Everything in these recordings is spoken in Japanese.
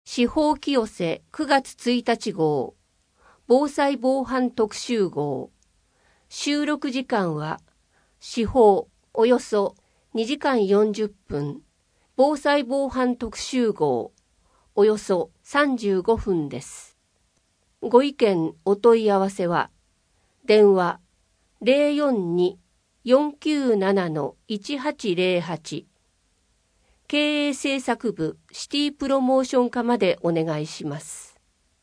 司法清瀬9月1日号、防災防犯特集号。収録時間は、司法およそ2時間40分、防災防犯特集号およそ35分です。ご意見お問い合わせは、電話 042-497-1808 経営政策部シティプロモーション課までお願いします。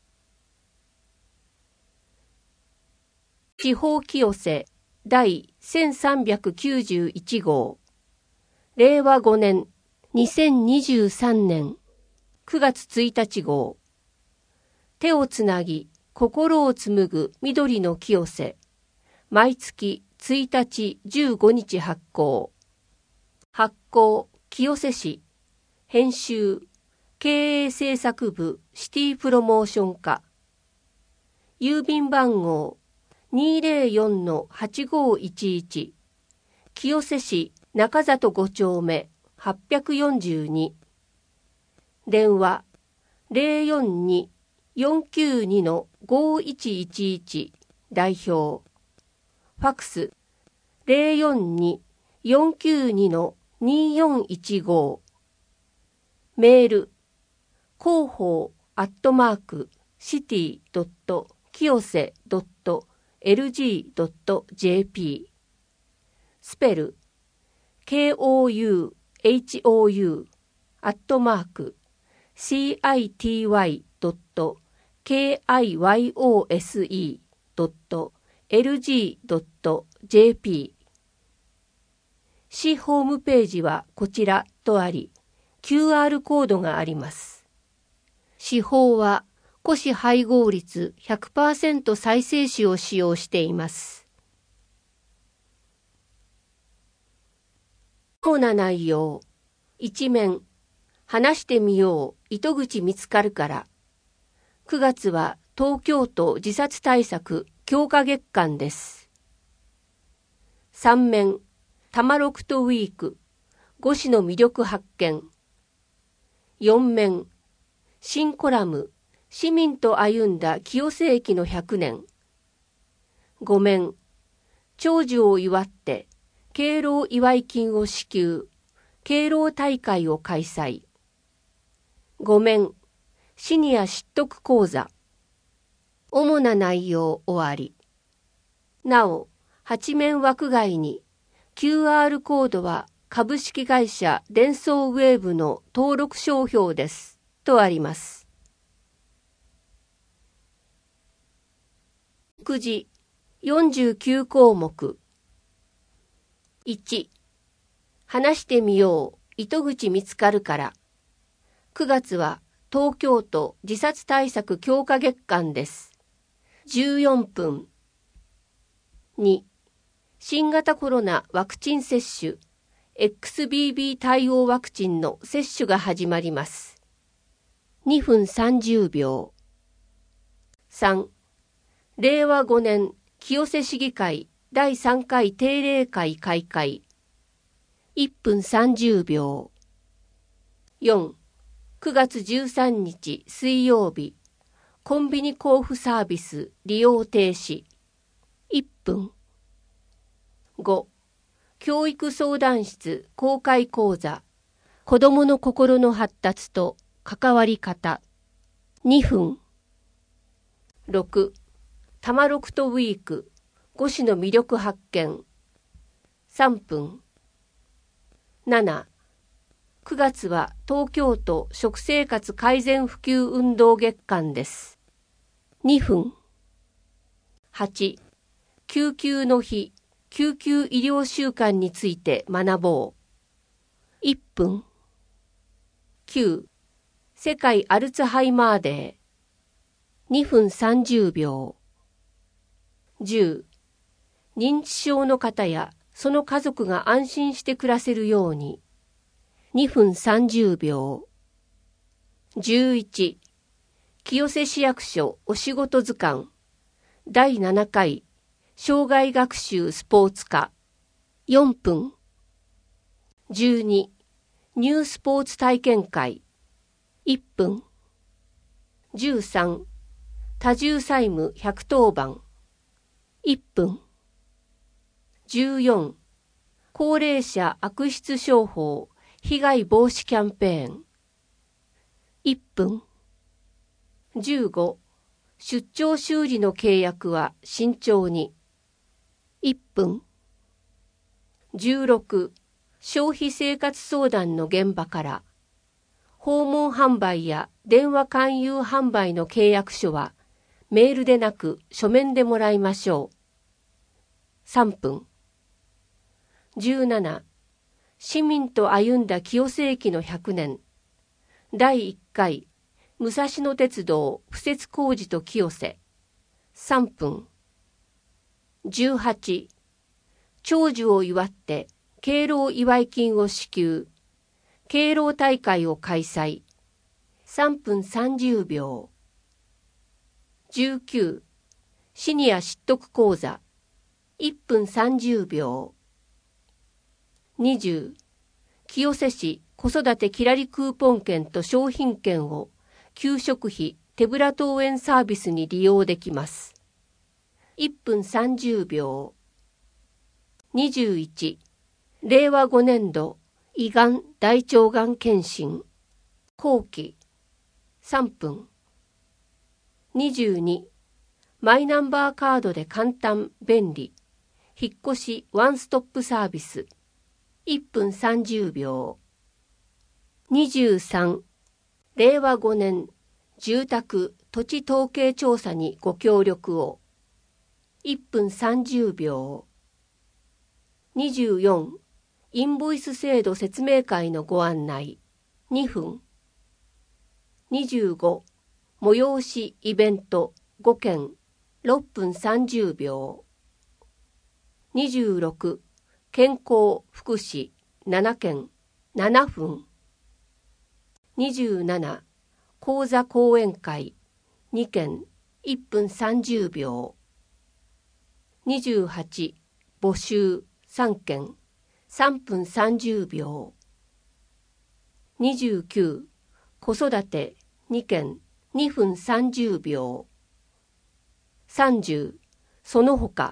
司法清瀬第1391号令和5年2023年9月1日号手をつなぎ心を紡ぐ緑の清瀬毎月1日15日発行清瀬市編集経営政策部シティプロモーション課郵便番号 204-8511 清瀬市中里5丁目842電話 042-492-5111 代表ファクス 042-492-2415 メール広報@kiyose.lg.jp スペル KOUHOU @citywose.lg.jp 市ホームページはこちらとあり、QR コードがあります。市法は古紙配合率 100% 再生紙を使用しています。主な内容。一面。話してみよう。糸口見つかるから。9月は東京都自殺対策強化月間です。三面。タマロクトウィーク。5市の魅力発見。4面。新コラム。市民と歩んだ清瀬駅の100年。5面。長寿を祝って、敬老祝金を支給。敬老大会を開催。5面。シニア知得講座。主な内容終わり。なお、8面枠外に、QR コードは株式会社デンソーウェーブの登録商標です。とあります。目次49項目。1、話してみよう。糸口見つかるから。9月は東京都自殺対策強化月間です。14分。2、新型コロナワクチン接種、XBB 対応ワクチンの接種が始まります。2分30秒。3、令和5年清瀬市議会第3回定例会開会。1分30秒。4、9月13日水曜日、コンビニ交付サービス利用停止。1分。5、教育相談室公開講座、子どもの心の発達と関わり方。2分。6、タマロクトウィーク、5市の魅力発見。3分。7、9月は東京都食生活改善普及運動月間です。2分。8、救急の日、救急医療週間について学ぼう。1分。9、世界アルツハイマーデー。2分30秒。10、認知症の方やその家族が安心して暮らせるように。2分30秒。11、清瀬市役所お仕事図鑑。第7回障害学習スポーツ科。4分。12、ニュースポーツ体験会。1分。 13、多重債務110番。1分。14、高齢者悪質商法被害防止キャンペーン。1分。15、出張修理の契約は慎重に。1分。16、消費生活相談の現場から。訪問販売や電話勧誘販売の契約書はメールでなく書面でもらいましょう。3分。17、市民と歩んだ清瀬駅の100年。第1回、武蔵野鉄道敷設工事と清瀬。3分。18、長寿を祝って敬老祝い金を支給。敬老大会を開催。3分30秒。19、シニア知得講座。1分30秒。20、清瀬市子育てきらりクーポン券と商品券を給食費手ぶら登園サービスに利用できます。1分30秒。21、令和5年度胃がん大腸がん検診。後期。3分。22、マイナンバーカードで簡単便利。引っ越しワンストップサービス。1分30秒。23、令和5年住宅土地統計調査にご協力を。1分30秒。24、インボイス制度説明会のご案内。2分。25、催しイベント5件。6分30秒。26、健康福祉7件。7分。27、講座講演会2件。1分30秒。28、募集3件。3分30秒。29、子育て2件。2分30秒。30、その他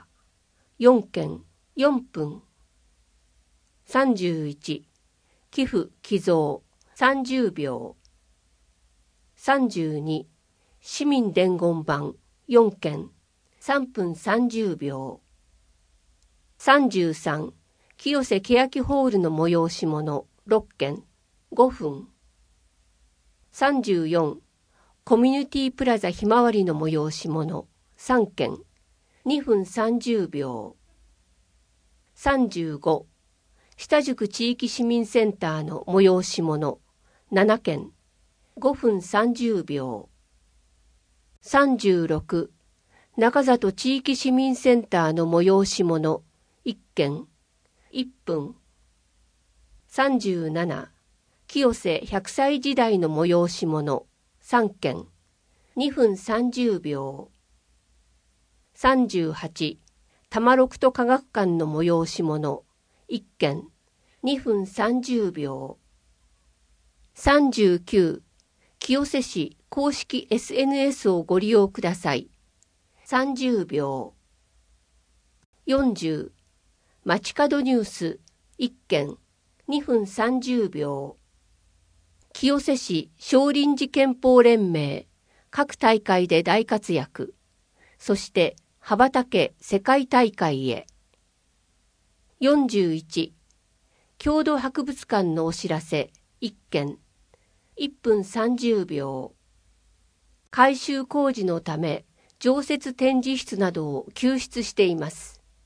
4件。4分。31、寄付寄贈30秒。32、市民伝言板4件。3分30秒。33、清瀬欅ホールの催し物6件。5分。34、コミュニティプラザひまわりの催し物3件。2分30秒。35、下宿地域市民センターの催し物7件。5分30秒。36、中里地域市民センターの催し物1件。1分。37、清瀬100歳時代の催し物3件。2分30秒。38、玉六都科学館の催し物1件。2分30秒。39、清瀬市公式 SNS をご利用ください。30秒。40、街角ニュース1件。2分30秒。清瀬市少林寺拳法連盟各大会で大活躍。そして羽ばたけ世界大会へ。41、郷土博物館のお知らせ1件。1分30秒。改修工事のため常設展示室などを救出しています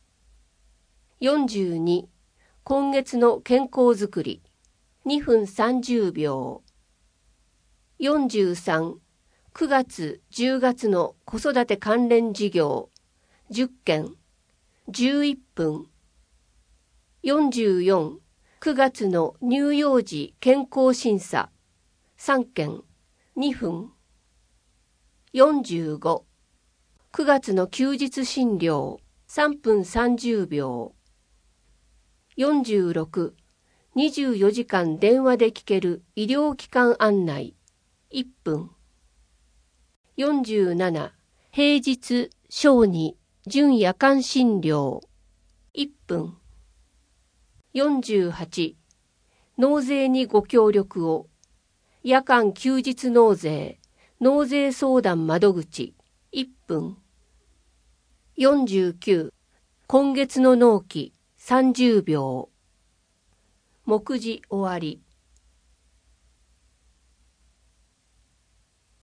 。42、今月の健康づくり2分30秒。43、9月10月の子育て関連事業10件。11分。44、9月の乳幼児健康審査3件。2分。45、9月の休日診療3分30秒。46、24時間電話で聞ける医療機関案内1分。 47、平日、小児、準夜間診療。1分。48、納税にご協力を。夜間休日納税、納税相談窓口。1分。49、今月の納期、30秒。目次終わり。